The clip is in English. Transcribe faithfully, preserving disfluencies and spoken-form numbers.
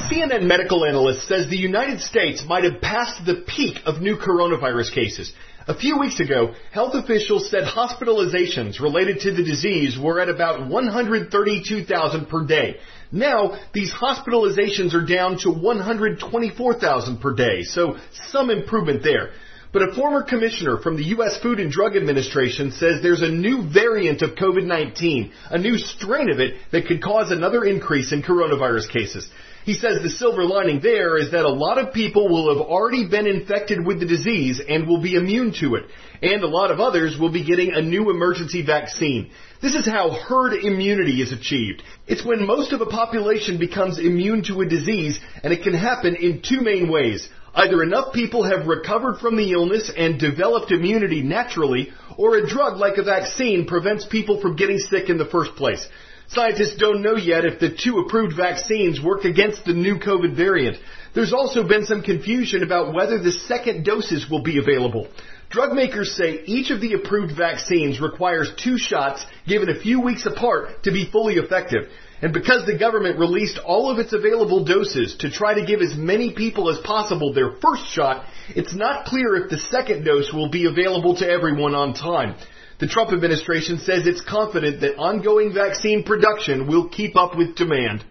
C N N medical analyst says the United States might have passed the peak of new coronavirus cases. A few weeks ago, health officials said hospitalizations related to the disease were at about one hundred thirty-two thousand per day. Now, these hospitalizations are down to one hundred twenty-four thousand per day, so some improvement there. But a former commissioner from the U S Food and Drug Administration says there's a new variant of COVID nineteen, a new strain of it that could cause another increase in coronavirus cases. He says the silver lining there is that a lot of people will have already been infected with the disease and will be immune to it, and a lot of others will be getting a new emergency vaccine. This is how herd immunity is achieved. It's when most of a population becomes immune to a disease, and it can happen in two main ways. Either enough people have recovered from the illness and developed immunity naturally, or a drug like a vaccine prevents people from getting sick in the first place. Scientists don't know yet if the two approved vaccines work against the new COVID variant. There's also been some confusion about whether the second doses will be available. Drug makers say each of the approved vaccines requires two shots given a few weeks apart to be fully effective. And because the government released all of its available doses to try to give as many people as possible their first shot, it's not clear if the second dose will be available to everyone on time. The Trump administration says it's confident that ongoing vaccine production will keep up with demand.